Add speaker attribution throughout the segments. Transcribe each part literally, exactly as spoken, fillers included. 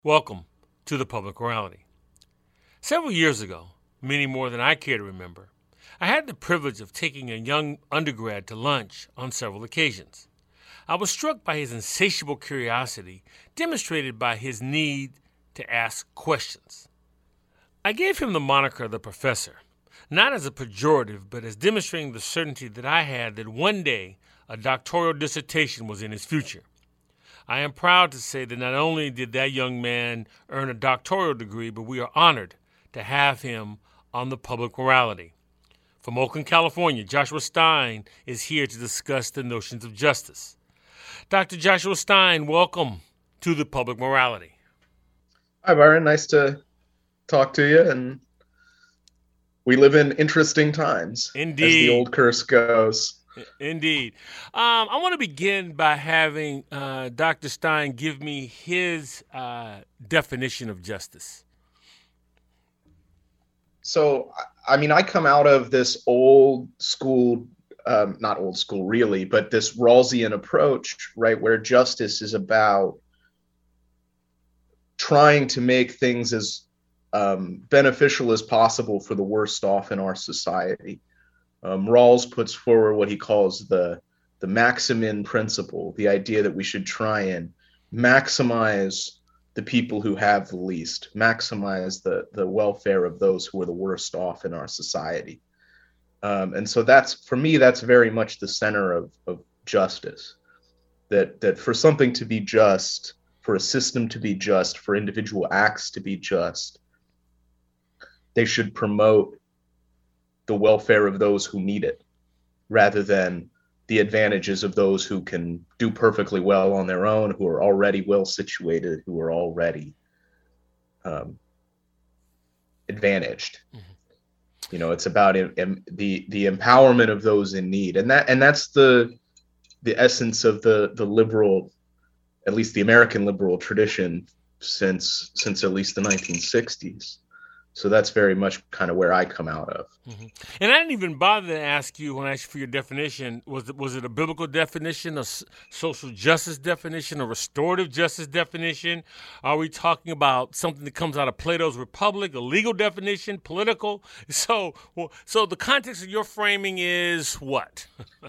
Speaker 1: Welcome to the Public Morality. Several years ago, many more than I care to remember, I had the privilege of taking a young undergrad to lunch on several occasions. I was struck by his insatiable curiosity, demonstrated by his need to ask questions. I gave him the moniker the professor, not as a pejorative, but as demonstrating the certainty that I had that one day a doctoral dissertation was in his future. I am proud to say that not only did that young man earn a doctoral degree, but we are honored to have him on the Public Morality. From Oakland, California, Joshua Stein is here to discuss the notions of justice. Doctor Joshua Stein, welcome to the Public Morality.
Speaker 2: Hi, Byron. Nice to talk to you. And we live in interesting times,
Speaker 1: Indeed,
Speaker 2: as the old curse goes.
Speaker 1: Indeed. Um, I want to begin by having uh, Doctor Stein give me his uh, definition of justice.
Speaker 2: So, I mean, I come out of this old school, um, not old school really, but this Rawlsian approach, right, where justice is about trying to make things as um, beneficial as possible for the worst off in our society. Um, Rawls puts forward what he calls the the maximin principle, the idea that we should try and maximize the people who have the least, maximize the, the welfare of those who are the worst off in our society. Um, and so that's, for me, that's very much the center of, of justice, that, that for something to be just, for a system to be just, for individual acts to be just, they should promote the welfare of those who need it, rather than the advantages of those who can do perfectly well on their own, who are already well situated, who are already um, advantaged. Mm-hmm. You know, it's about in, in the the empowerment of those in need, and that and that's the the essence of the the liberal, at least the American liberal tradition since since at least the nineteen sixties. So that's very much kind of where I come out of.
Speaker 1: Mm-hmm. And I didn't even bother to ask you when I asked you for your definition, was it, was it a biblical definition, a s- social justice definition, a restorative justice definition? Are we talking about something that comes out of Plato's Republic, a legal definition, political? So, well, so the context of your framing is what?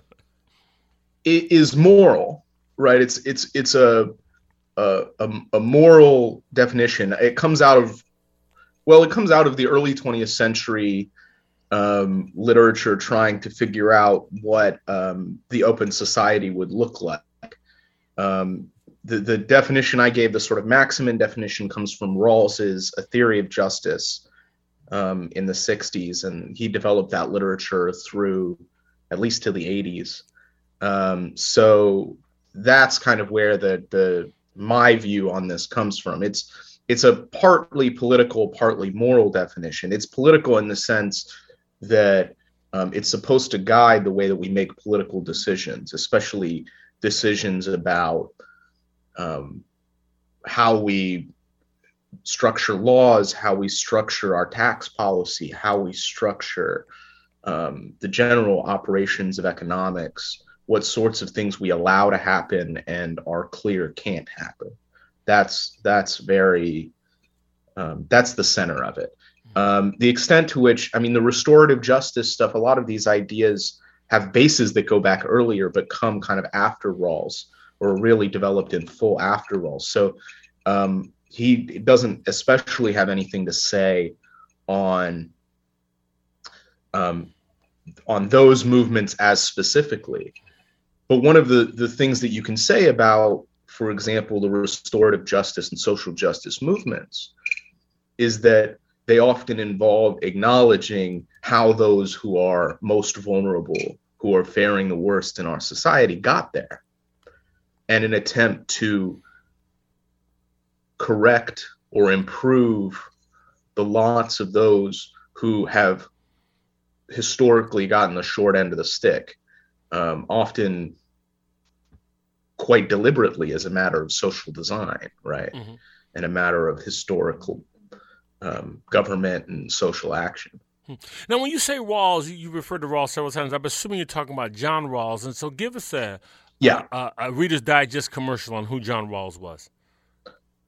Speaker 2: It is moral, right? It's it's it's a a, a moral definition. It comes out of Well, it comes out of the early twentieth century um, literature trying to figure out what um, the open society would look like. Um, the, the definition I gave, the sort of maximin definition, comes from Rawls's A Theory of Justice um, in the sixties, and he developed that literature through at least to the eighties. Um, so that's kind of where the the my view on this comes from. It's It's a partly political, partly moral definition. It's political in the sense that um, it's supposed to guide the way that we make political decisions, especially decisions about um, how we structure laws, how we structure our tax policy, how we structure um, the general operations of economics, what sorts of things we allow to happen and are clear can't happen. That's that's very um, that's the center of it. Um, the extent to which, I mean, the restorative justice stuff, a lot of these ideas have bases that go back earlier, but come kind of after Rawls, or really developed in full after Rawls. So um, he doesn't especially have anything to say on um, on those movements as specifically. But one of the the things that you can say about, for example, the restorative justice and social justice movements, is that they often involve acknowledging how those who are most vulnerable, who are faring the worst in our society, got there, and an attempt to correct or improve the lots of those who have historically gotten the short end of the stick, um, often quite deliberately as a matter of social design, right? Mm-hmm. And a matter of historical um, government and social action.
Speaker 1: Now, when you say Rawls, you referred to Rawls several times. I'm assuming you're talking about John Rawls. And so give us a,
Speaker 2: yeah.
Speaker 1: a, a Reader's Digest commercial on who John Rawls was.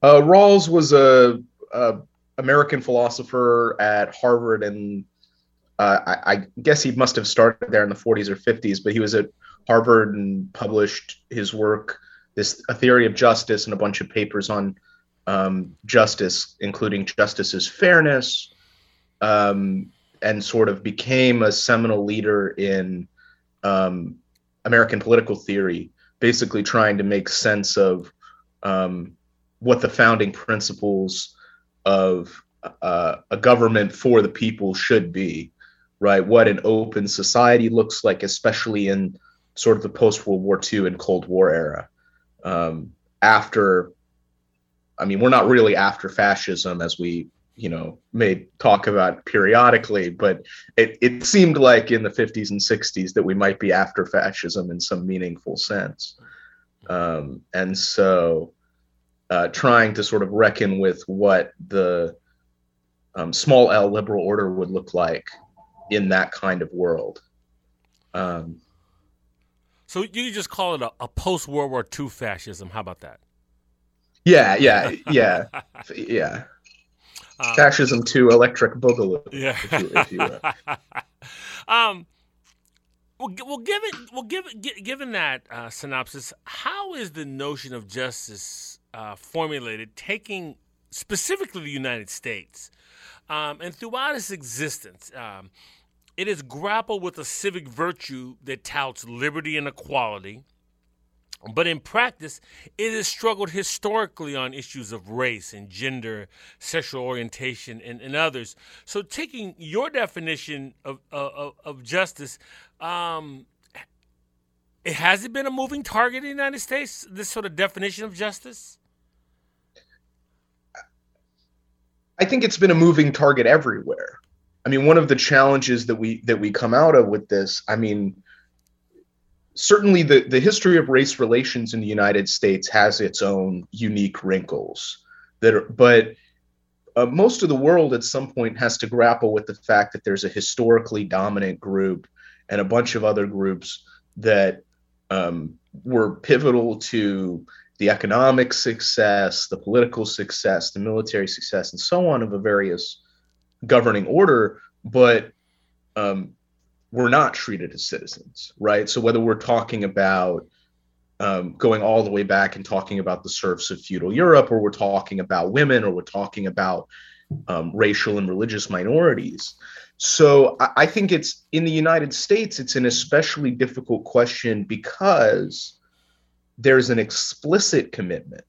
Speaker 2: Uh, Rawls was a, a American philosopher at Harvard, and uh, I, I guess he must have started there in the forties or fifties. But he was at Harvard and published his work, this A Theory of Justice, and a bunch of papers on um, justice, including justice's fairness, um, and sort of became a seminal leader in um, American political theory, basically trying to make sense of um, what the founding principles of uh, a government for the people should be, right? What an open society looks like, especially in sort of the post-World War Two and Cold War era. Um, after, I mean, we're not really after fascism, as we, you know, may talk about periodically, but it, it seemed like in the fifties and sixties that we might be after fascism in some meaningful sense. Um, and so uh, trying to sort of reckon with what the um, small L liberal order would look like in that kind of world. Um,
Speaker 1: so you just call it a, a post-World War Two fascism. How about that?
Speaker 2: Yeah, yeah, yeah, yeah. Um, Fascism to Electric Boogaloo.
Speaker 1: Yeah.
Speaker 2: If you, if you, uh...
Speaker 1: um. Well, well, given well, given given that uh, synopsis, how is the notion of justice uh, formulated, taking specifically the United States, um, and throughout its existence, um, it has grappled with a civic virtue that touts liberty and equality, but in practice, it has struggled historically on issues of race and gender, sexual orientation, and, and others. So, taking your definition of of, of justice, um, it has it been a moving target in the United States? This sort of definition of justice.
Speaker 2: I think it's been a moving target everywhere. I mean, one of the challenges that we that we come out of with this, I mean, certainly the, the history of race relations in the United States has its own unique wrinkles that are, but uh, most of the world at some point has to grapple with the fact that there's a historically dominant group and a bunch of other groups that um, were pivotal to the economic success, the political success, the military success, and so on of a various governing order, but um, we're not treated as citizens, right? So whether we're talking about um, going all the way back and talking about the serfs of feudal Europe, or we're talking about women, or we're talking about um, racial and religious minorities. So I, I think it's in the United States, it's an especially difficult question because there's an explicit commitment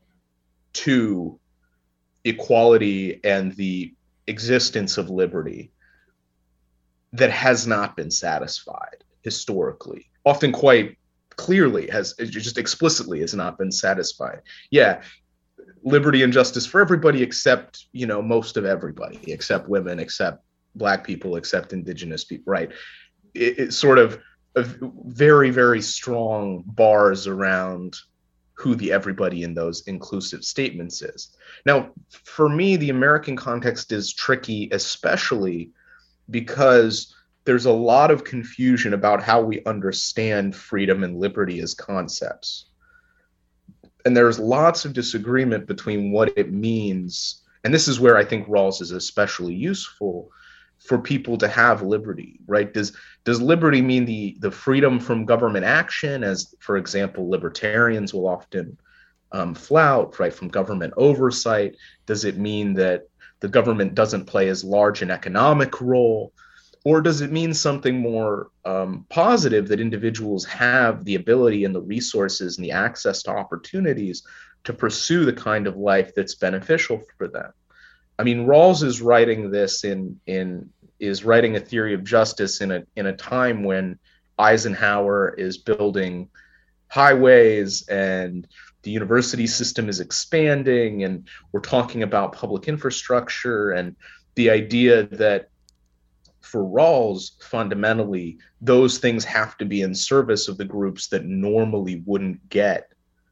Speaker 2: to equality and the existence of liberty that has not been satisfied historically, often quite clearly has just explicitly has not been satisfied. Yeah, liberty and justice for everybody except, you know, most of everybody, except women, except Black people, except Indigenous people, right? It, it's sort of a very, very strong bars around who the everybody in those inclusive statements is. Now, for me, the American context is tricky, especially because there's a lot of confusion about how we understand freedom and liberty as concepts. And there's lots of disagreement between what it means. And this is where I think Rawls is especially useful for people to have liberty, right? Does does liberty mean the, the freedom from government action, as, for example, libertarians will often um, flout, right, from government oversight? Does it mean that the government doesn't play as large an economic role? Or does it mean something more um, positive, that individuals have the ability and the resources and the access to opportunities to pursue the kind of life that's beneficial for them? I mean, Rawls is writing this in in is writing A Theory of Justice in a in a time when Eisenhower is building highways and the university system is expanding, and we're talking about public infrastructure, and the idea that for Rawls, fundamentally, those things have to be in service of the groups that normally wouldn't get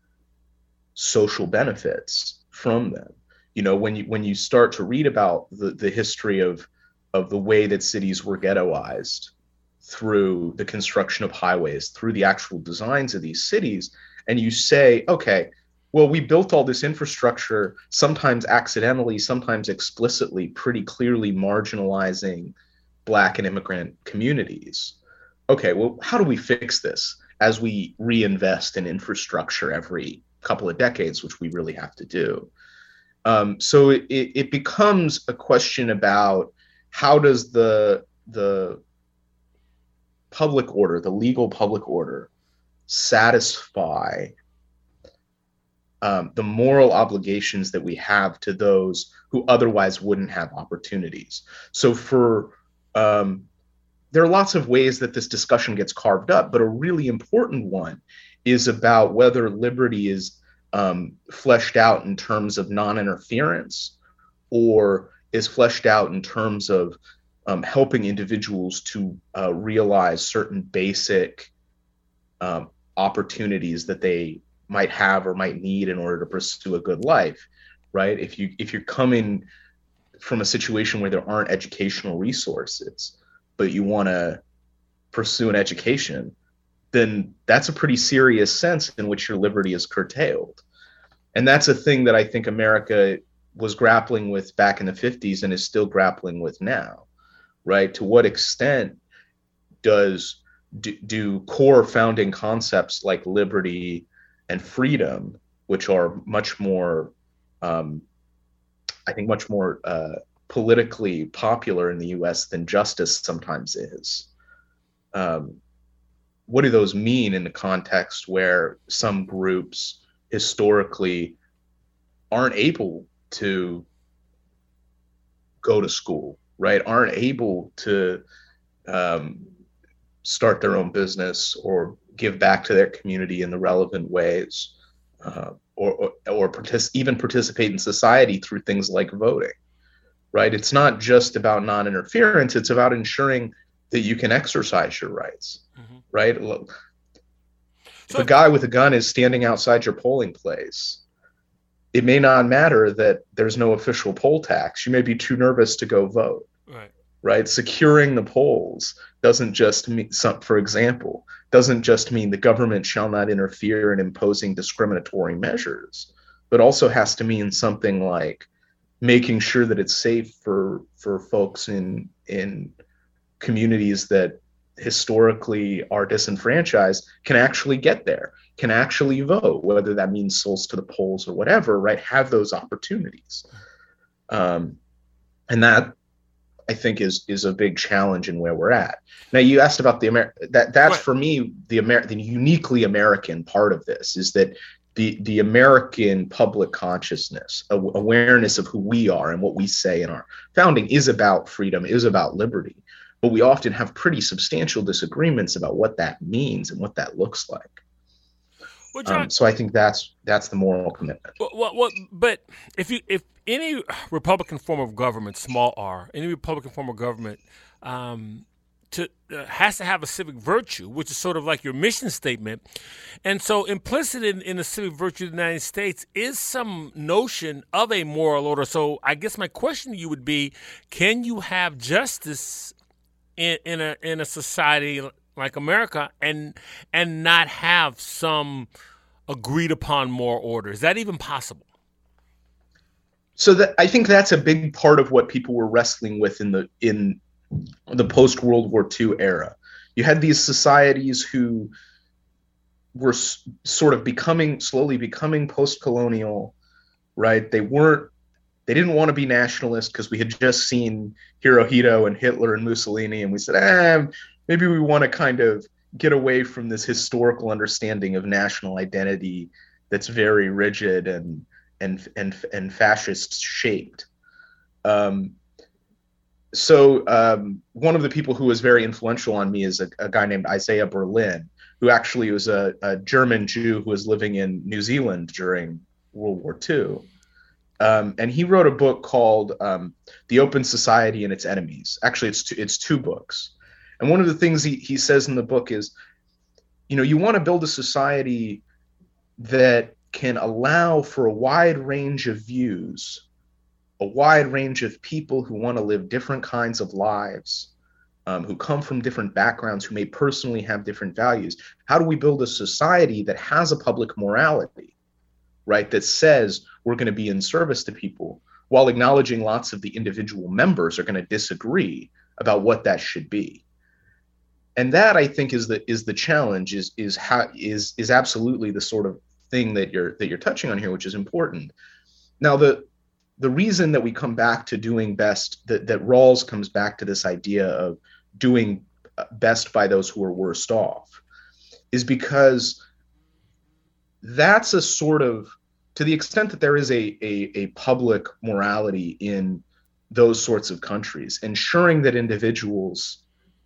Speaker 2: social benefits from them. You know, when you when you start to read about the, the history of of the way that cities were ghettoized through the construction of highways, through the actual designs of these cities, and you say, okay, well, we built all this infrastructure, sometimes accidentally, sometimes explicitly, pretty clearly marginalizing Black and immigrant communities. Okay, well, how do we fix this as we reinvest in infrastructure every couple of decades, which we really have to do? Um, so it, it becomes a question about how does the the public order, the legal public order, satisfy um, the moral obligations that we have to those who otherwise wouldn't have opportunities. So for um, there are lots of ways that this discussion gets carved up, but a really important one is about whether liberty is um, fleshed out in terms of non-interference or is fleshed out in terms of um, helping individuals to uh, realize certain basic um, opportunities that they might have or might need in order to pursue a good life, right? If you if you're coming from a situation where there aren't educational resources, but you want to pursue an education, then that's a pretty serious sense in which your liberty is curtailed. And that's a thing that I think America was grappling with back in the fifties and is still grappling with now, right? To what extent does do, do core founding concepts like liberty and freedom, which are much more, um, I think, much more uh, politically popular in the U S than justice sometimes is. Um, what do those mean in the context where some groups historically aren't able to go to school, right? Aren't able to um, start their own business or give back to their community in the relevant ways, uh, or or, or partic- even participate in society through things like voting, right? It's not just about non-interference, it's about ensuring that you can exercise your rights, mm-hmm. right? Look, so, if a guy with a gun is standing outside your polling place, it may not matter that there's no official poll tax. You may be too nervous to go vote,
Speaker 1: right?
Speaker 2: Right? Securing the polls doesn't just mean, some, for example, doesn't just mean the government shall not interfere in imposing discriminatory measures, but also has to mean something like making sure that it's safe for for folks in in communities that historically are disenfranchised can actually get there, can actually vote, whether that means souls to the polls or whatever, right? Have those opportunities. Um, and that, I think, is is a big challenge in where we're at. Now, you asked about the Amer- that that's right. For me, the Amer- the uniquely American part of this is that the the American public consciousness, awareness of who we are and what we say in our founding is about freedom, is about liberty. But we often have pretty substantial disagreements about what that means and what that looks like. Well, John, um, so I think that's that's the moral commitment.
Speaker 1: Well, well, well, but if you if any Republican form of government, small r, any Republican form of government, um, to uh, has to have a civic virtue, which is sort of like your mission statement, and so implicit in, in the civic virtue of the United States is some notion of a moral order. So I guess my question to you would be: can you have justice in, in a in a society like America and and not have some agreed upon moral order? Is that even possible?
Speaker 2: So that I think that's a big part of what people were wrestling with in the in the post World War Two era. You had these societies who were s- sort of becoming slowly becoming post-colonial, right? They weren't They didn't want to be nationalist because we had just seen Hirohito and Hitler and Mussolini, and we said, eh, maybe we want to kind of get away from this historical understanding of national identity that's very rigid and and and and fascist shaped. Um, so um, one of the people who was very influential on me is a, a guy named Isaiah Berlin, who actually was a, a German Jew who was living in New Zealand during World War Two. Um, and he wrote a book called um, The Open Society and Its Enemies. Actually, it's two, it's two books. And one of the things he, he says in the book is, you know, you want to build a society that can allow for a wide range of views, a wide range of people who want to live different kinds of lives, um, who come from different backgrounds, who may personally have different values. How do we build a society that has a public morality, right, that says we're going to be in service to people, while acknowledging lots of the individual members are going to disagree about what that should be. And that, I think, is the is the challenge, is is how is is absolutely the sort of thing that you're that you're touching on here, which is important. Now, the the reason that we come back to doing best, that, that Rawls comes back to this idea of doing best by those who are worst off, is because that's a sort of, to the extent that there is a, a, a public morality in those sorts of countries, ensuring that individuals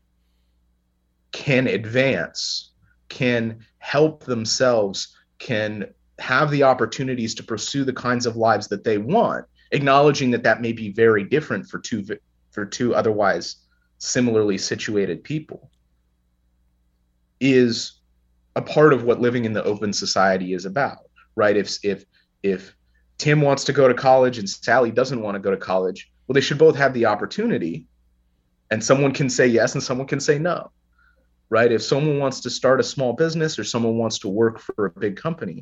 Speaker 2: can advance, can help themselves, can have the opportunities to pursue the kinds of lives that they want, acknowledging that that may be very different for two for two otherwise similarly situated people, is a part of what living in the open society is about, right? If if if Tim wants to go to college and Sally doesn't want to go to college, well, they should both have the opportunity, and someone can say yes and someone can say no, right? If someone wants to start a small business or someone wants to work for a big company,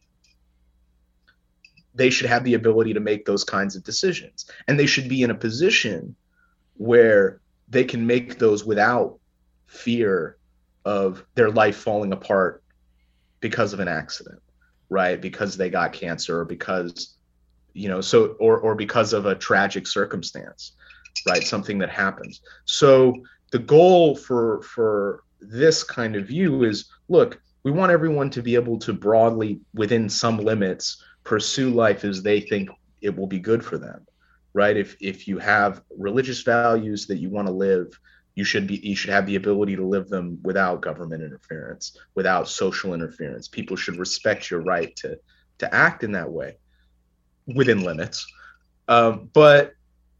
Speaker 2: they should have the ability to make those kinds of decisions. And they should be in a position where they can make those without fear of their life falling apart because of an accident, right? Because they got cancer, or because, you know, so, or, or because of a tragic circumstance, right? Something that happens. So the goal for, for this kind of view is, look, we want everyone to be able to broadly, within some limits, pursue life as they think it will be good for them, right? If if you have religious values that you want to live, you should be you should have the ability to live them without government interference, without social interference. People should respect your right to to act in that way within limits. Um, but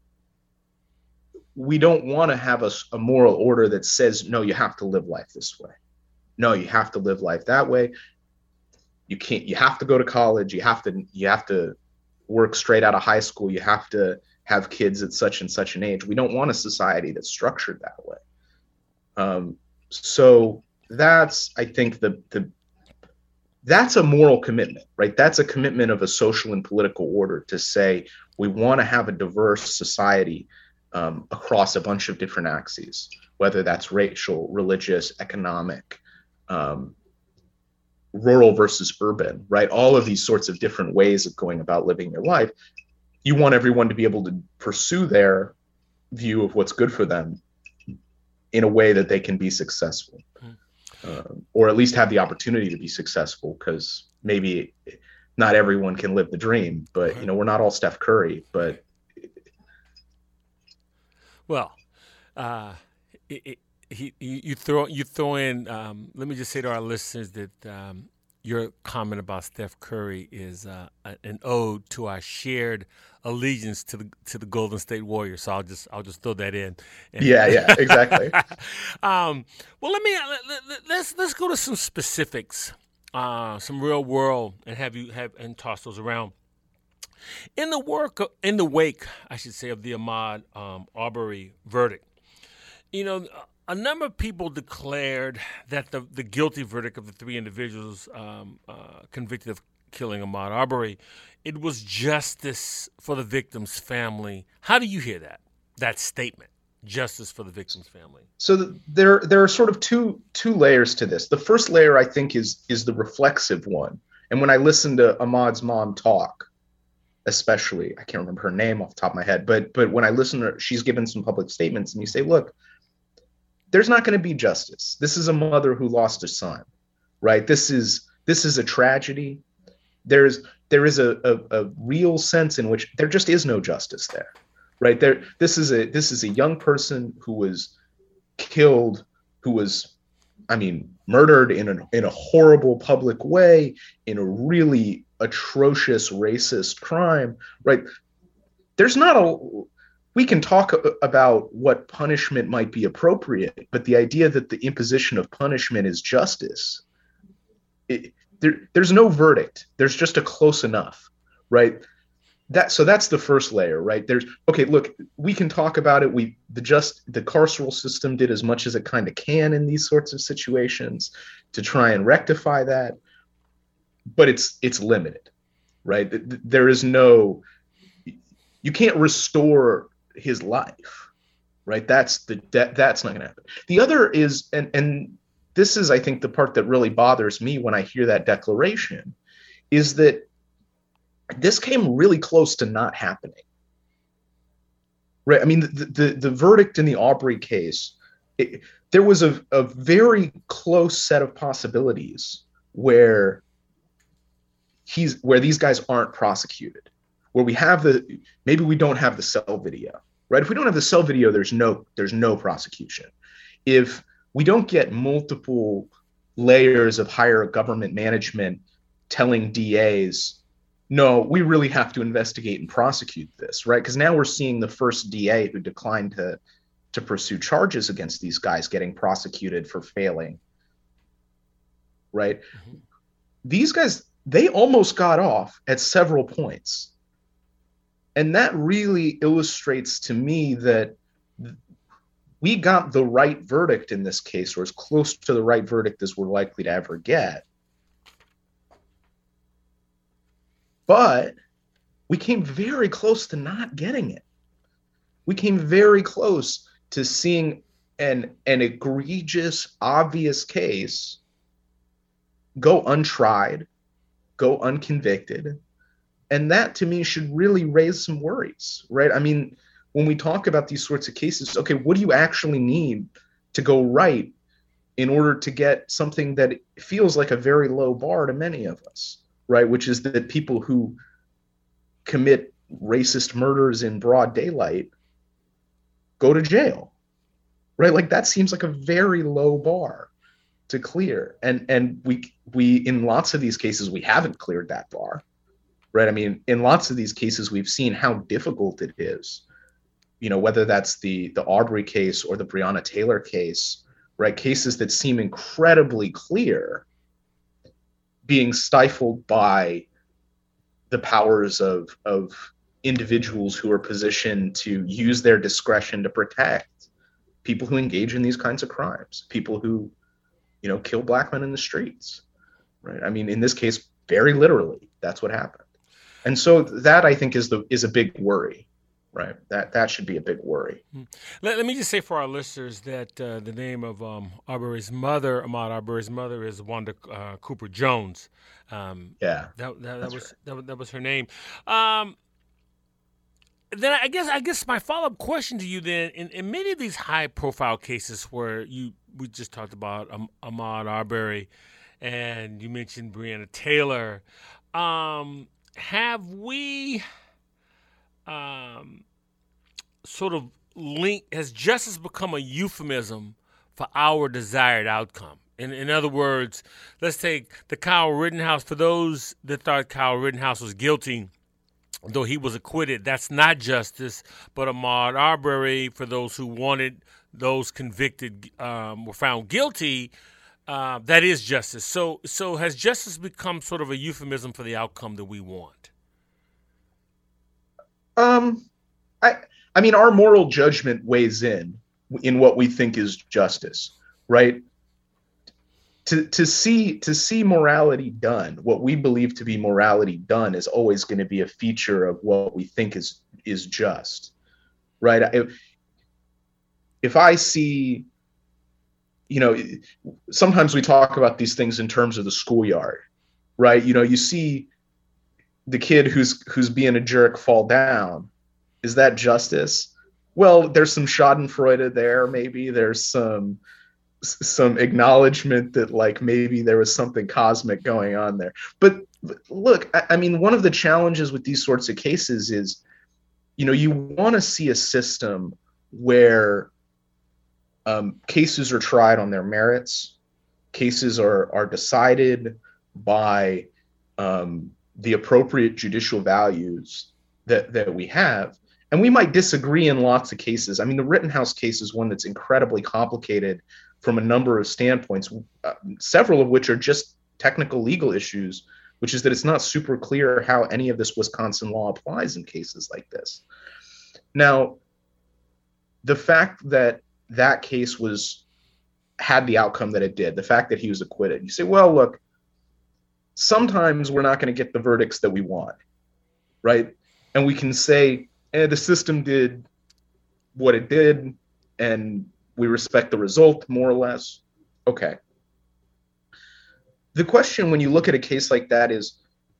Speaker 2: we don't want to have a, a moral order that says, no, you have to live life this way. No, you have to live life that way. You can't, you have to go to college. You have to, you have to work straight out of high school. You have to have kids at such and such an age. We don't want a society that's structured that way. Um, so that's, I think, the, the, that's a moral commitment, right? That's a commitment of a social and political order to say, we want to have a diverse society um, across a bunch of different axes, whether that's racial, religious, economic, um, rural versus urban, right? All of these sorts of different ways of going about living your life. You want everyone to be able to pursue their view of what's good for them in a way that they can be successful, mm. uh, or at least have the opportunity to be successful, because maybe not everyone can live the dream, but, you know, we're not all Steph Curry, but.
Speaker 1: Well, uh, it, it, He, you throw you throw in. Um, let me just say to our listeners that um, your comment about Steph Curry is uh, an ode to our shared allegiance to the to the Golden State Warriors. So I'll just I'll just throw that in. And,
Speaker 2: yeah, yeah, exactly.
Speaker 1: um, well, let me let, let, let's let's go to some specifics, uh, some real world, and have you have and toss those around. In the work in the wake, I should say, of the Ahmaud um, Arbery verdict, you know. A number of people declared that the, the guilty verdict of the three individuals um, uh, convicted of killing Ahmaud Arbery, it was justice for the victim's family. How do you hear that, that statement, justice for the victim's family?
Speaker 2: So the, there there are sort of two two layers to this. The first layer, I think, is is the reflexive one. And when I listen to Ahmaud's mom talk, especially, I can't remember her name off the top of my head, but but when I listen to her, she's given some public statements, and you say, look, there's not going to be justice. This is a mother who lost a son, right? This is this is a tragedy. There's there is a, a, a real sense in which there just is no justice there, right? There this is a this is a young person who was killed, who was, I mean, murdered in a in a horrible public way, in a really atrocious racist crime, right? There's not a We can talk about what punishment might be appropriate, but the idea that the imposition of punishment is justice, it, there, there's no verdict. There's just a close enough, right? That so that's the first layer, right? There's okay. Look, we can talk about it. We the just the carceral system did as much as it kind of can in these sorts of situations to try and rectify that, but it's it's limited. right? There is no, you can't restore his life, right? That's the that, that's not going to happen. The other is, and and this is, I think, the part that really bothers me when I hear that declaration, is that this came really close to not happening, right? I mean, the the, the verdict in the Arbery case, it, there was a, a very close set of possibilities where he's where these guys aren't prosecuted, where we have the maybe we don't have the cell video, right? If we don't have the cell video, there's no there's no prosecution. If we don't get multiple layers of higher government management telling D As, no, we really have to investigate and prosecute this, right? Because now we're seeing the first D A who declined to to pursue charges against these guys getting prosecuted for failing, right? Mm-hmm. These guys, they almost got off at several points. And that really illustrates to me that we got the right verdict in this case, or as close to the right verdict as we're likely to ever get. But we came very close to not getting it. We came very close to seeing an, an egregious, obvious case go untried, go unconvicted. And that, to me, should really raise some worries, right? I mean, when we talk about these sorts of cases, okay, what do you actually need to go right in order to get something that feels like a very low bar to many of us, right? Which is that people who commit racist murders in broad daylight go to jail, right? Like that seems like a very low bar to clear. And and we we in lots of these cases, we haven't cleared that bar, right? I mean, in lots of these cases, we've seen how difficult it is, you know, whether that's the the Arbery case or the Breonna Taylor case, right? Cases that seem incredibly clear being stifled by the powers of of individuals who are positioned to use their discretion to protect people who engage in these kinds of crimes, people who, you know, kill black men in the streets, right? I mean, in this case, very literally, that's what happened. And so that, I think, is the is a big worry, right? That that should be a big worry.
Speaker 1: Let, let me just say for our listeners that uh, the name of um, Arbery's mother, Ahmaud Arbery's mother, is Wanda uh, Cooper Jones. Um,
Speaker 2: yeah,
Speaker 1: that that, that was
Speaker 2: right.
Speaker 1: that, that was her name. Um, then I guess I guess my follow up question to you then, in, in many of these high profile cases where you we just talked about um, Ahmaud Arbery, and you mentioned Breonna Taylor, um, have we um, sort of linked? Has justice become a euphemism for our desired outcome? In, in other words, let's take the Kyle Rittenhouse. For those that thought Kyle Rittenhouse was guilty, though he was acquitted, that's not justice. But Ahmaud Arbery, for those who wanted those convicted um, were found guilty, uh, that is justice. So, so has justice become sort of a euphemism for the outcome that we want?
Speaker 2: Um, I, I mean, our moral judgment weighs in in what we think is justice, right? To to see to see morality done, what we believe to be morality done, is always going to be a feature of what we think is is just, right? If, if I see, you know, sometimes we talk about these things in terms of the schoolyard, right? You know, you see the kid who's who's being a jerk fall down. Is that justice? Well, there's some Schadenfreude there. Maybe there's some some acknowledgement that like maybe there was something cosmic going on there. But look, I, I mean, one of the challenges with these sorts of cases is, you know, you want to see a system where um, cases are tried on their merits, cases are are decided by um, the appropriate judicial values that that we have. And we might disagree in lots of cases. I mean, the Rittenhouse case is one that's incredibly complicated from a number of standpoints, uh, several of which are just technical legal issues, which is that it's not super clear how any of this Wisconsin law applies in cases like this. Now, the fact that that case was had the outcome that it did, the fact that he was acquitted, you say, well, look, sometimes we're not going to get the verdicts that we want, right? And we can say, eh, the system did what it did, and we respect the result, more or less. Okay. The question when you look at a case like that is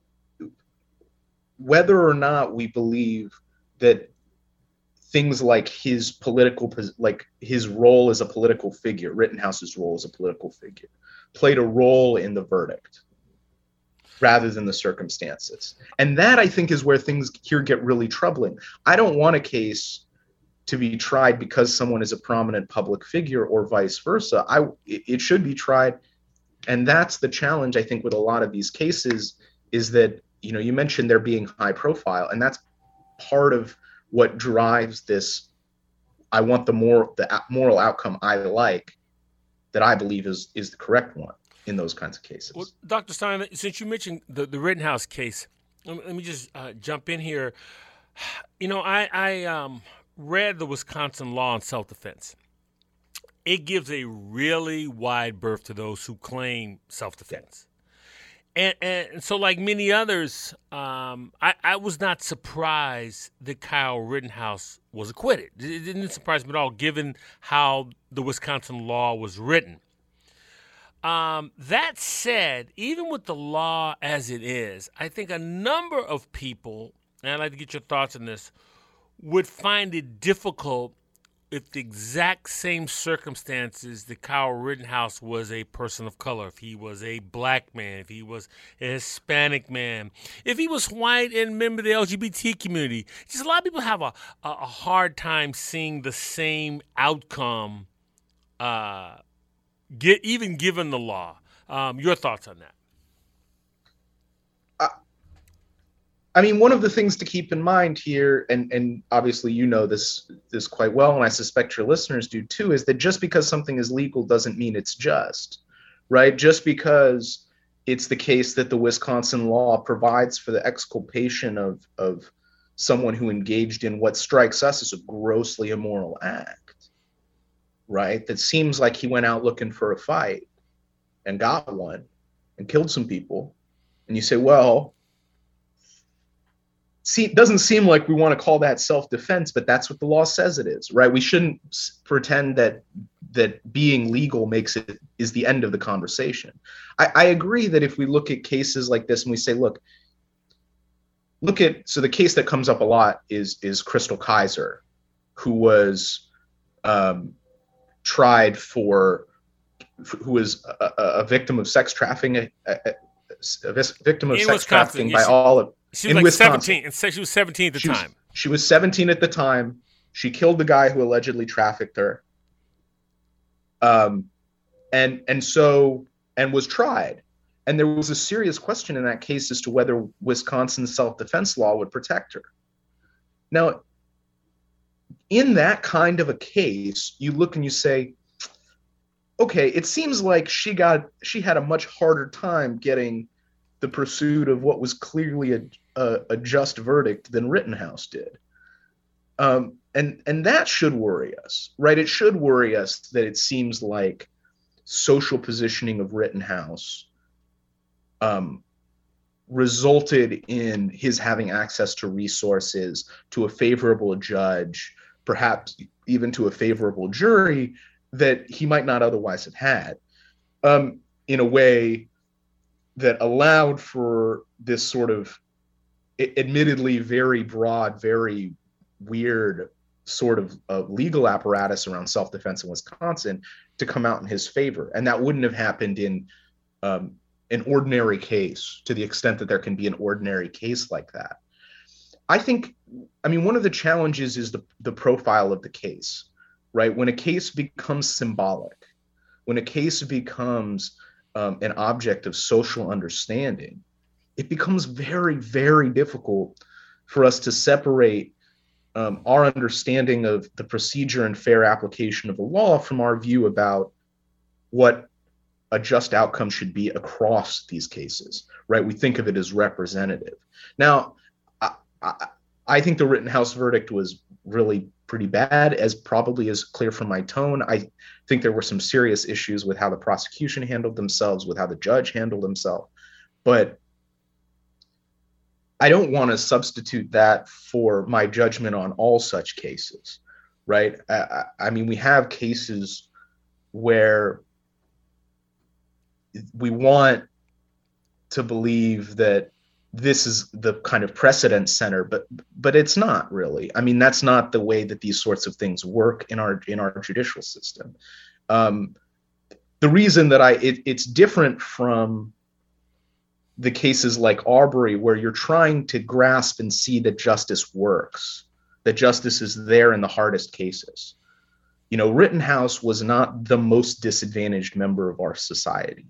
Speaker 2: whether or not we believe that things like his political, like his role as a political figure, Rittenhouse's role as a political figure, played a role in the verdict rather than the circumstances. And that, I think, is where things here get really troubling. I don't want a case to be tried because someone is a prominent public figure or vice versa. I, it should be tried. And that's the challenge, I think, with a lot of these cases is that, you know, you mentioned there being high profile, and that's part of what drives this. I want the more the moral outcome I like, that I believe is is the correct one in those kinds of cases.
Speaker 1: Well, Doctor Stein, since you mentioned the, the Rittenhouse case, let me just uh, jump in here. You know, I, I um, read the Wisconsin law on self-defense. It gives a really wide berth to those who claim self-defense. And, and so like many others, um, I, I was not surprised that Kyle Rittenhouse was acquitted. It didn't surprise me at all, given how the Wisconsin law was written. Um, that said, even with the law as it is, I think a number of people, and I'd like to get your thoughts on this, would find it difficult if the exact same circumstances that Kyle Rittenhouse was a person of color, if he was a black man, if he was a Hispanic man, if he was white and member of the L G B T community. Just a lot of people have a, a, a hard time seeing the same outcome, uh, get even given the law. Um, your thoughts on that?
Speaker 2: I mean, one of the things to keep in mind here, and, and obviously you know this this quite well, and I suspect your listeners do too, is that just because something is legal doesn't mean it's just, right? Just because it's the case that the Wisconsin law provides for the exculpation of, of someone who engaged in what strikes us as a grossly immoral act, right? That seems like he went out looking for a fight and got one and killed some people. And you say, well, See, it doesn't seem like we want to call that self-defense, but that's what the law says it is, right? We shouldn't pretend that that being legal makes it is the end of the conversation. I, I agree that if we look at cases like this and we say, look, look at so the case that comes up a lot is is Crystal Kaiser, who was um, tried for who was a, a victim of sex trafficking, a, a, a victim of
Speaker 1: In
Speaker 2: sex
Speaker 1: Wisconsin,
Speaker 2: trafficking by
Speaker 1: she,
Speaker 2: all of.
Speaker 1: She was
Speaker 2: in
Speaker 1: like
Speaker 2: Wisconsin.
Speaker 1: seventeen. And said she was seventeen at the
Speaker 2: she
Speaker 1: time.
Speaker 2: Was, she was seventeen at the time. She killed the guy who allegedly trafficked her. Um, and and so and was tried. And there was a serious question in that case as to whether Wisconsin's self-defense law would protect her. Now, in that kind of a case, you look and you say, okay, it seems like she got she had a much harder time getting the pursuit of what was clearly a, a, a just verdict than Rittenhouse did. Um, and, and that should worry us, right? It should worry us that it seems like social positioning of Rittenhouse um, resulted in his having access to resources, to a favorable judge, perhaps even to a favorable jury that he might not otherwise have had, um, in a way that allowed for this sort of admittedly very broad, very weird sort of uh, legal apparatus around self-defense in Wisconsin to come out in his favor. And that wouldn't have happened in um, an ordinary case, to the extent that there can be an ordinary case like that. I think, I mean, one of the challenges is the, the profile of the case, right? When a case becomes symbolic, when a case becomes Um, an object of social understanding, it becomes very, very difficult for us to separate um, our understanding of the procedure and fair application of the law from our view about what a just outcome should be across these cases, right? We think of it as representative. Now, I, I, I think the Rittenhouse verdict was really pretty bad, as probably is clear from my tone. I think there were some serious issues with how the prosecution handled themselves, with how the judge handled himself. But I don't want to substitute that for my judgment on all such cases, right? I, I mean, we have cases where we want to believe that this is the kind of precedent center, but but it's not really. I mean, that's not the way that these sorts of things work in our in our judicial system. Um, the reason that I it, it's different from the cases like Arbery, where you're trying to grasp and see that justice works, that justice is there in the hardest cases. You know, Rittenhouse was not the most disadvantaged member of our society,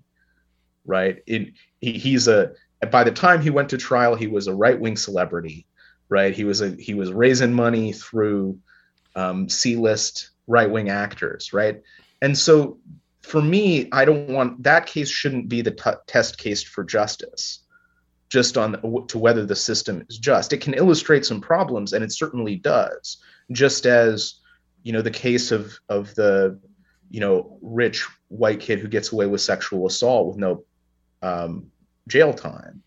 Speaker 2: right? It, he, he's a, by the time he went to trial, he was a right-wing celebrity, right? He was a, he was raising money through um, C-list right-wing actors, right? And so for me, I don't want, that case shouldn't be the t- test case for justice, just on the, to whether the system is just. It can illustrate some problems, and it certainly does, just as, you know, the case of of the, you know, rich white kid who gets away with sexual assault with no um, jail time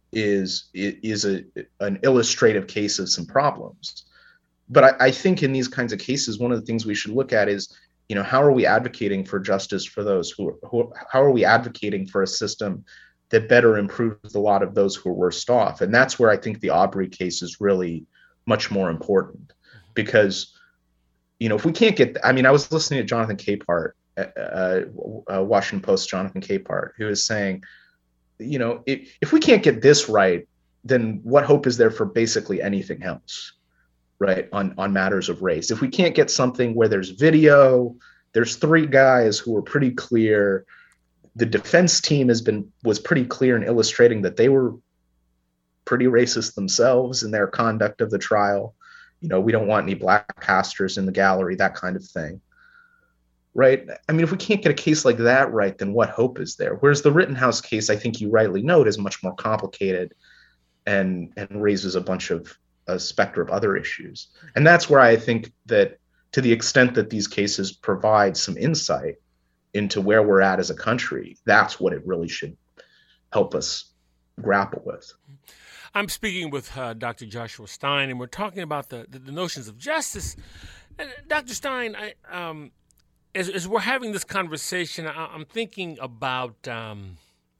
Speaker 2: is is a an illustrative case of some problems. But I, I think in these kinds of cases, one of the things we should look at is, you know, how are we advocating for justice for those who, who how are we advocating for a system that better improves the lot of those who are worst off? And that's where I think the Arbery case is really much more important, because, you know, if we can't get, I mean, I was listening to Jonathan Capehart, uh, uh, Washington Post Jonathan Capehart, who is saying, you know, if, if we can't get this right, then what hope is there for basically anything else, right, on, on matters of race? If we can't get something where there's video, there's three guys who are pretty clear, the defense team has been, was pretty clear in illustrating that they were pretty racist themselves in their conduct of the trial. You know, we don't want any black pastors in the gallery, that kind of thing, right? I mean, if we can't get a case like that right, then what hope is there? Whereas the Rittenhouse case, I think you rightly note, is much more complicated and and raises a bunch of a specter of other issues. And that's where I think that, to the extent that these cases provide some insight into where we're at as a country, that's what it really should help us grapple with.
Speaker 1: I'm speaking with uh, Doctor Joshua Stein, and we're talking about the, the, the notions of justice. And Doctor Stein, I, um, as, as we're having this conversation, I, I'm thinking about um,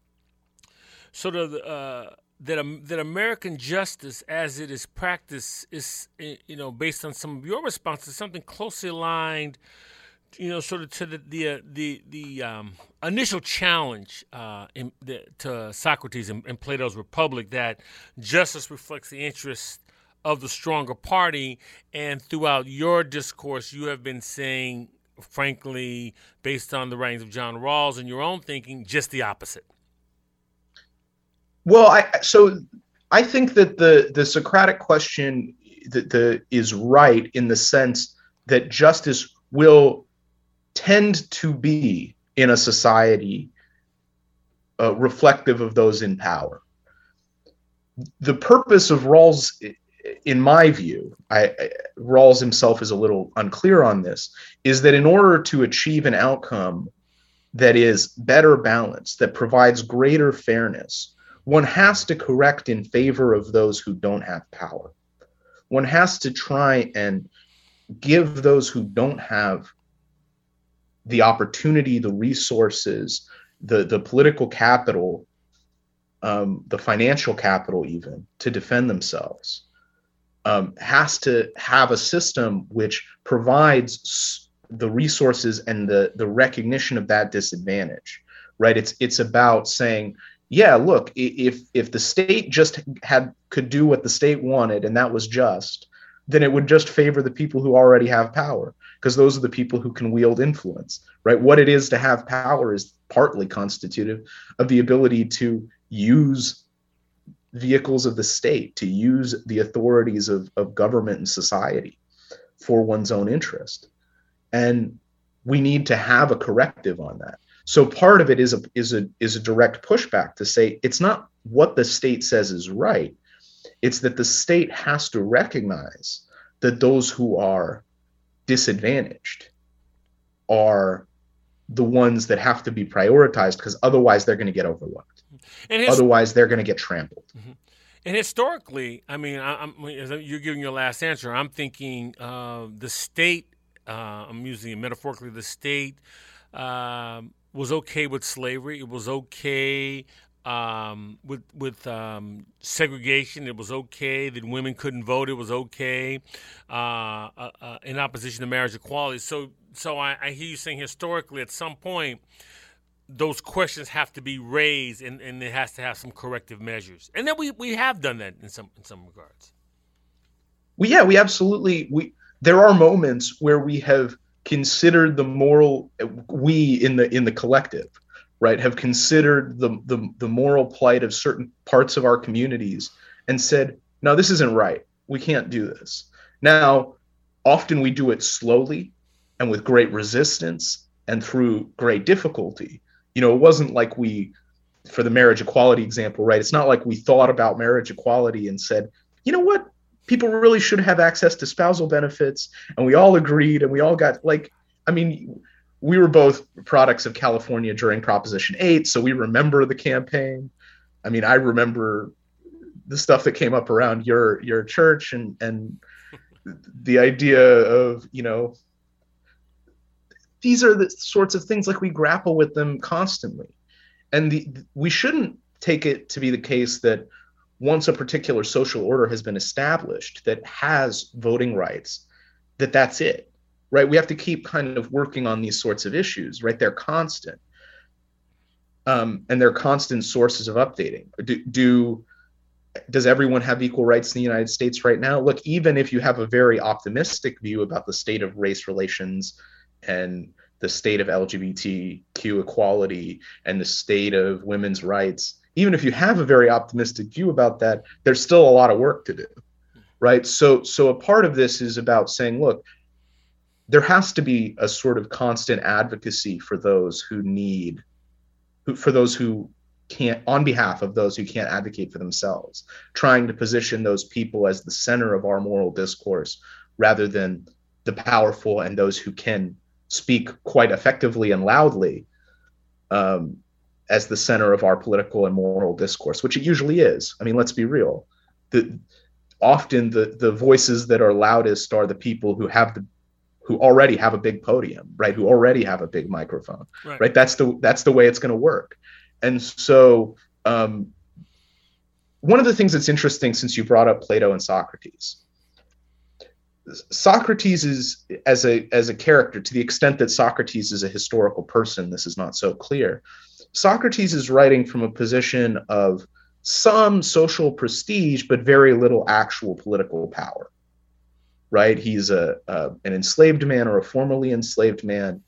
Speaker 1: sort of uh, that um, that American justice, as it is practiced, is, you know, based on some of your responses, something closely aligned, you know, sort of to the the uh, the, the um, initial challenge uh, in the, to Socrates in, in Plato's Republic, that justice reflects the interest of the stronger party. And throughout your discourse, you have been saying, frankly, based on the writings of John Rawls and your own thinking, just the opposite.
Speaker 2: Well, I, so I think that the the Socratic question the, the, is right in the sense that justice will tend to be in a society uh, reflective of those in power. The purpose of Rawls, in my view, I, I, Rawls himself is a little unclear on this, is that in order to achieve an outcome that is better balanced, that provides greater fairness, one has to correct in favor of those who don't have power. One has to try and give those who don't have the opportunity, the resources, the, the political capital, um, the financial capital even, to defend themselves. Um, has to have a system which provides the resources and the, the recognition of that disadvantage, right? It's it's about saying, yeah, look, if if the state just had could do what the state wanted and that was just, then it would just favor the people who already have power, because those are the people who can wield influence, right? What it is to have power is partly constitutive of the ability to use vehicles of the state, to use the authorities of, of government and society for one's own interest. And we need to have a corrective on that. So part of it is a is a is a direct pushback to say it's not what the state says is right. It's that the state has to recognize that those who are disadvantaged are the ones that have to be prioritized, because otherwise they're going to get overlooked.
Speaker 1: And his,
Speaker 2: Otherwise, they're going to get trampled.
Speaker 1: Mm-hmm. And historically, I mean, I, I'm, as you're giving your last answer, I'm thinking uh, the state, uh, I'm using it metaphorically, the state um, was okay with slavery. It was okay um, with with um, segregation. It was okay that women couldn't vote. It was okay uh, uh, uh, in opposition to marriage equality. So, so I, I hear you saying historically, at some point, those questions have to be raised, and, and it has to have some corrective measures. And then we, we have done that in some in some regards.
Speaker 2: Well, yeah, we absolutely we there are moments where we have considered the moral we in the in the collective, right, have considered the the, the moral plight of certain parts of our communities and said, no, this isn't right. We can't do this. Now, often we do it slowly and with great resistance and through great difficulty. You know, it wasn't like we, for the marriage equality example, right? It's not like we thought about marriage equality and said, you know what, people really should have access to spousal benefits. And we all agreed and we all got like, I mean, we were both products of California during Proposition eight. So we remember the campaign. I mean, I remember the stuff that came up around your, your church and, and the idea of, you know, these are the sorts of things like we grapple with them constantly. And the, we shouldn't take it to be the case that once a particular social order has been established that has voting rights, that that's it, right? We have to keep kind of working on these sorts of issues, right? They're constant. Um, and they're constant sources of updating. Do, do does everyone have equal rights in the United States right now? Look, even if you have a very optimistic view about the state of race relations and the state of L G B T Q equality and the state of women's rights, even if you have a very optimistic view about that, there's still a lot of work to do, right? So, so a part of this is about saying, look, there has to be a sort of constant advocacy for those who need, who, for those who can't, on behalf of those who can't advocate for themselves, trying to position those people as the center of our moral discourse rather than the powerful and those who can speak quite effectively and loudly um, as the center of our political and moral discourse, which it usually is. I mean, let's be real. The, often the, the voices that are loudest are the people who have the who already have a big podium, right? Who already have a big microphone, right? right? That's the that's the way it's going to work. And so um, one of the things that's interesting, since you brought up Plato and Socrates, Socrates is as a as a character, to the extent that Socrates is a historical person, this is not so clear. Socrates is writing from a position of some social prestige, but very little actual political power, right? He's a, a an enslaved man or a formerly enslaved man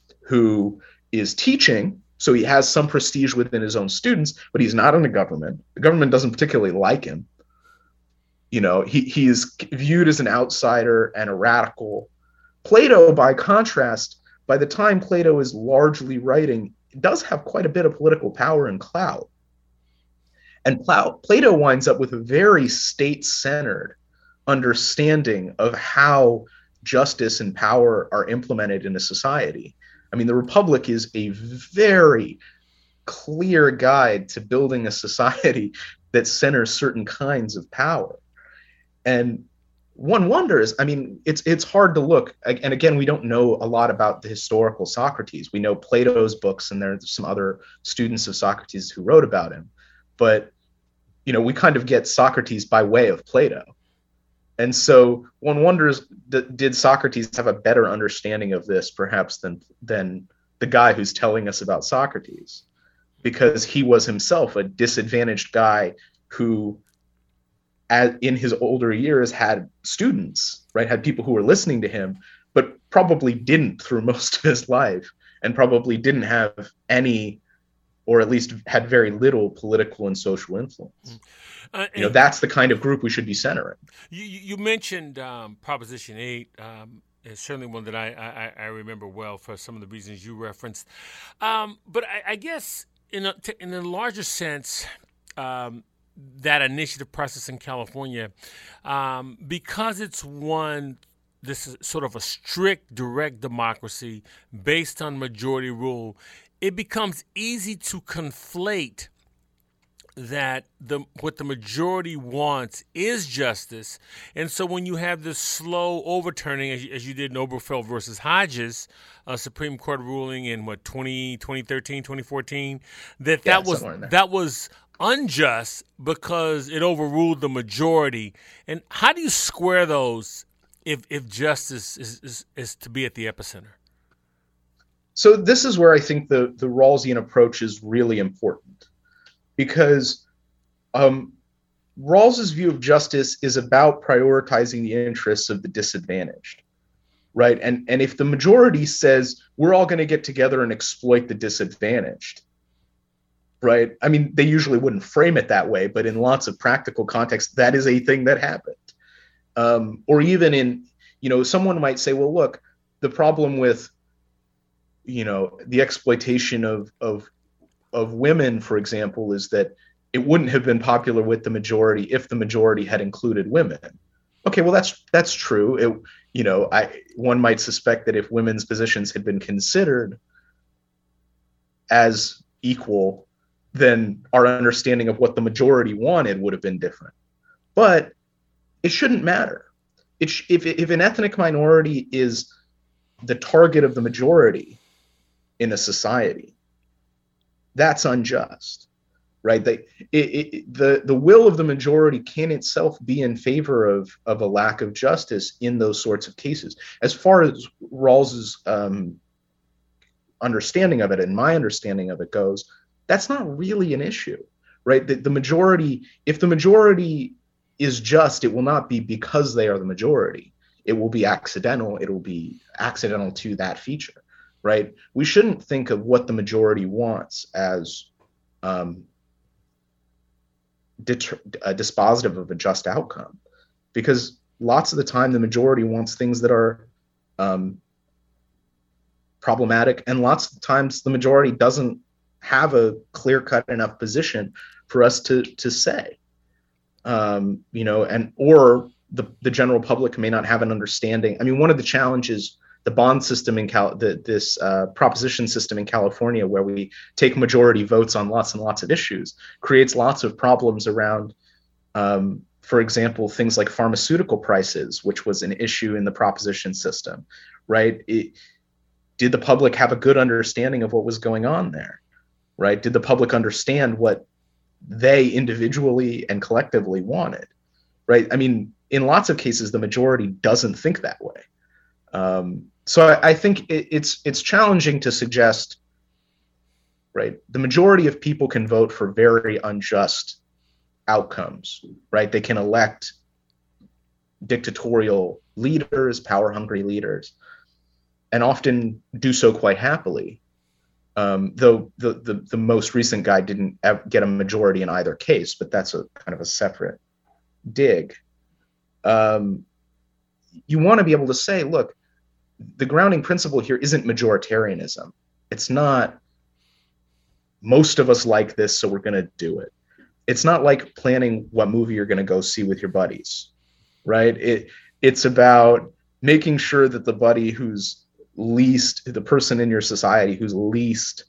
Speaker 2: who is teaching, so he has some prestige within his own students, but he's not in the government. The government doesn't particularly like him. You know, he, he is viewed as an outsider and a radical. Plato, by contrast, by the time Plato is largely writing, does have quite a bit of political power and clout. And Plato winds up with a very state-centered understanding of how justice and power are implemented in a society. I mean, the Republic is a very clear guide to building a society that centers certain kinds of power. And one wonders, I mean, it's it's hard to look, and again, we don't know a lot about the historical Socrates. We know Plato's books, and there's some other students of Socrates who wrote about him. But, you know, we kind of get Socrates by way of Plato. And so one wonders, did Socrates have a better understanding of this, perhaps, than than the guy who's telling us about Socrates? Because he was himself a disadvantaged guy who, As, in his older years, had students, right? Had people who were listening to him, but probably didn't through most of his life, and probably didn't have any, or at least had very little political and social influence. Uh, you know, that's the kind of group we should be centering.
Speaker 1: You, you mentioned um, Proposition eight. Um, it's certainly one that I, I, I remember well for some of the reasons you referenced. Um, but I, I guess in a, in a larger sense, um, that initiative process in California, um, because it's one, this is sort of a strict, direct democracy based on majority rule, it becomes easy to conflate that the what the majority wants is justice. And so when you have this slow overturning, as you, as you did in Obergefell versus Hodges, a Supreme Court ruling in, what, twenty, twenty thirteen, twenty fourteen, that
Speaker 2: Yeah,
Speaker 1: that was
Speaker 2: somewhere in there.
Speaker 1: that was unjust because it overruled the majority. And how do you square those if if justice is, is, is to be at the epicenter?
Speaker 2: So this is where I think the, the Rawlsian approach is really important, because um, Rawls's view of justice is about prioritizing the interests of the disadvantaged, right? And, and if the majority says, we're all going to get together and exploit the disadvantaged, right? I mean, they usually wouldn't frame it that way, but in lots of practical contexts, that is a thing that happened. Um, or even in, you know, someone might say, well, look, the problem with, you know, the exploitation of, of, of women, for example, is that it wouldn't have been popular with the majority if the majority had included women. Okay, well, that's that's true. It, you know, I one might suspect that if women's positions had been considered as equal, then our understanding of what the majority wanted would have been different. But it shouldn't matter. It sh- if if an ethnic minority is the target of the majority in a society, that's unjust, right? They, it, it, the the will of the majority can itself be in favor of of a lack of justice in those sorts of cases. As far as Rawls's um, understanding of it and my understanding of it goes, that's not really an issue, right? The, the majority, if the majority is just, it will not be because they are the majority. It will be accidental. It will be accidental to that feature. Right? We shouldn't think of what the majority wants as um, deter- uh, dispositive of a just outcome, because lots of the time the majority wants things that are um, problematic, and lots of the times the majority doesn't have a clear-cut enough position for us to to say, um, you know, and or the the general public may not have an understanding. I mean, one of the challenges. The bond system in Cal, the, this uh, proposition system in California, where we take majority votes on lots and lots of issues, creates lots of problems around, um, for example, things like pharmaceutical prices, which was an issue in the proposition system, right? It, did the public have a good understanding of what was going on there, right? Did the public understand what they individually and collectively wanted, right? I mean, in lots of cases, the majority doesn't think that way. Um, so I, I think it, it's it's challenging to suggest, right? The majority of people can vote for very unjust outcomes, right? They can elect dictatorial leaders, power-hungry leaders, and often do so quite happily. Um, though the, the the most recent guy didn't get a majority in either case, but that's a kind of a separate dig. Um, you want to be able to say, look, the grounding principle here isn't majoritarianism. It's not most of us like this, so we're going to do it. It's not like planning what movie you're going to go see with your buddies, right? It it's about making sure that the buddy who's least, the person in your society who's least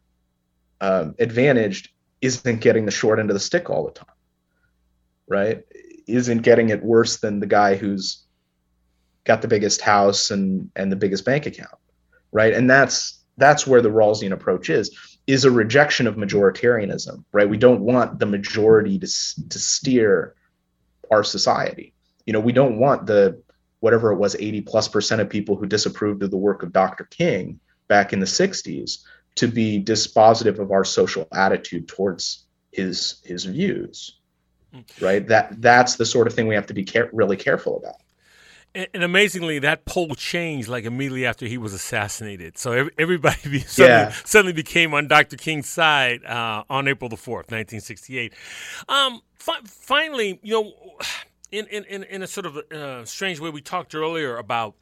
Speaker 2: um, advantaged isn't getting the short end of the stick all the time, right? Isn't getting it worse than the guy who's got the biggest house and and the biggest bank account, right? And that's that's where the Rawlsian approach is, is a rejection of majoritarianism, right? We don't want the majority to to steer our society. You know, we don't want the whatever it was, eighty plus percent of people who disapproved of the work of Doctor King back in the sixties to be dispositive of our social attitude towards his his views, right? That that's the sort of thing we have to be care- really careful about.
Speaker 1: And, and amazingly, that poll changed like immediately after he was assassinated. So every, everybody be, suddenly, yeah. suddenly became on Doctor King's side uh, on April the fourth, nineteen sixty-eight. Um, fi- finally, you know, in, in, in a sort of uh, strange way, we talked earlier about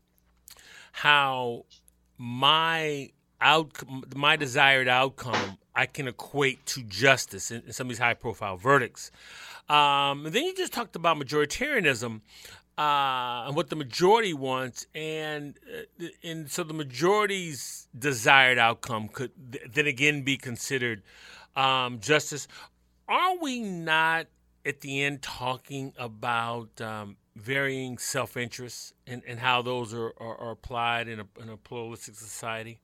Speaker 1: how my outcome, my desired outcome, I can equate to justice in, in some of these high-profile verdicts. Um, and then you just talked about majoritarianism. Uh, and what the majority wants, and uh, and so the majority's desired outcome could th- then again be considered um, justice. are we not at the end talking about um, varying self-interests and, and how those are, are, are applied in a, in a pluralistic society?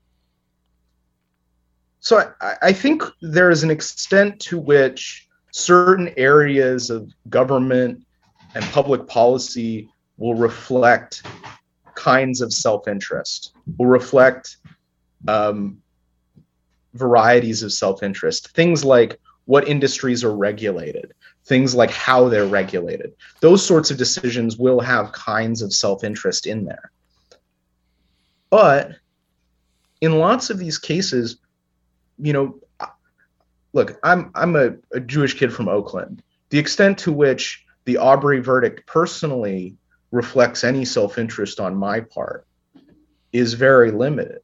Speaker 2: So I, I think there is an extent to which certain areas of government and public policy will reflect kinds of self-interest, will reflect um, varieties of self-interest. Things like what industries are regulated, things like how they're regulated. Those sorts of decisions will have kinds of self-interest in there. But in lots of these cases, you know, look, I'm I'm a, a Jewish kid from Oakland. The extent to which the Arbery verdict personally reflects any self-interest on my part is very limited.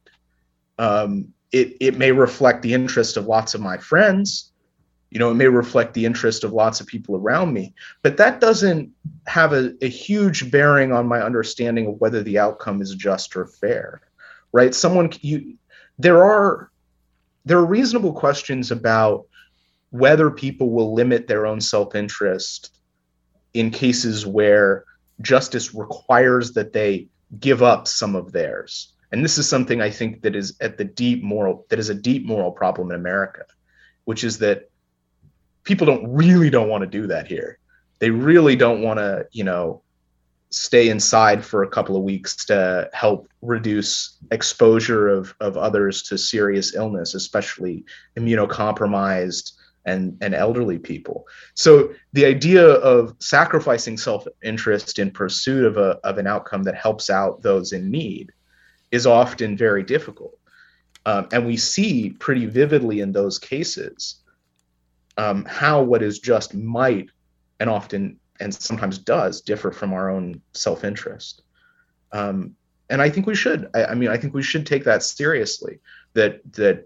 Speaker 2: Um, it, it may reflect the interest of lots of my friends. You know, it may reflect the interest of lots of people around me, but that doesn't have a, a huge bearing on my understanding of whether the outcome is just or fair, right? Someone, you, there are, there are reasonable questions about whether people will limit their own self-interest in cases where justice requires that they give up some of theirs. And this is something I think that is at the deep moral, that is a deep moral problem in America, which is that people don't really don't want to do that here. They really don't want to, you know, stay inside for a couple of weeks to help reduce exposure of, of others to serious illness, especially immunocompromised and, and elderly people. So the idea of sacrificing self-interest in pursuit of a of an outcome that helps out those in need is often very difficult. Um, and we see pretty vividly in those cases um, how what is just might and often and sometimes does differ from our own self-interest. Um, and I think we should, I, I mean, I think we should take that seriously, that, that,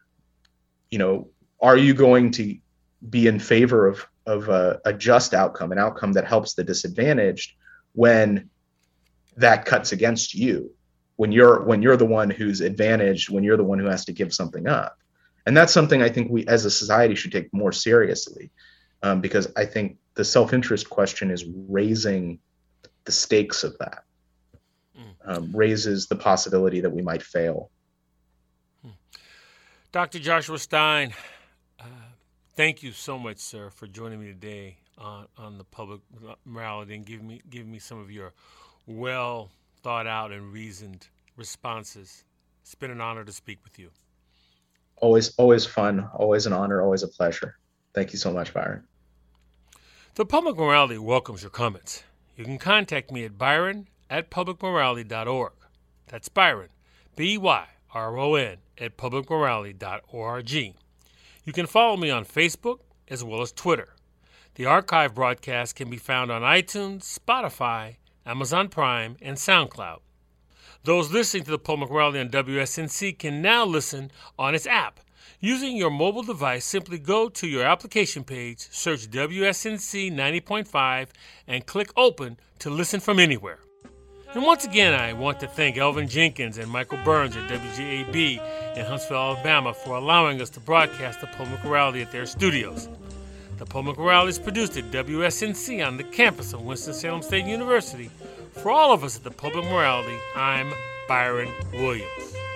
Speaker 2: you know, are you going to be in favor of, of a, a just outcome, an outcome that helps the disadvantaged when that cuts against you, when you're, when you're the one who's advantaged, when you're the one who has to give something up? And that's something I think we as a society should take more seriously, um, because I think the self-interest question is raising the stakes of that, um, raises the possibility that we might fail.
Speaker 1: Doctor Joshua Stein, uh, thank you so much, sir, for joining me today on, on the public morality and giving me giving me some of your well thought out and reasoned responses. It's been an honor to speak with you.
Speaker 2: Always, always fun, always an honor, always a pleasure. Thank you so much, Byron.
Speaker 1: The Public Morality welcomes your comments. You can contact me at byron at public morality dot org. That's Byron, B Y R O N, at public morality dot org. You can follow me on Facebook as well as Twitter. The archive broadcast can be found on iTunes, Spotify, Amazon Prime, and SoundCloud. Those listening to the Public Morality on W S N C can now listen on its app. Using your mobile device, simply go to your application page, search W S N C ninety point five, and click Open to listen from anywhere. And once again, I want to thank Elvin Jenkins and Michael Burns at W G A B in Huntsville, Alabama, for allowing us to broadcast the Public Morality at their studios. The Public Morality is produced at W S N C on the campus of Winston-Salem State University. For all of us at the Public Morality, I'm Byron Williams.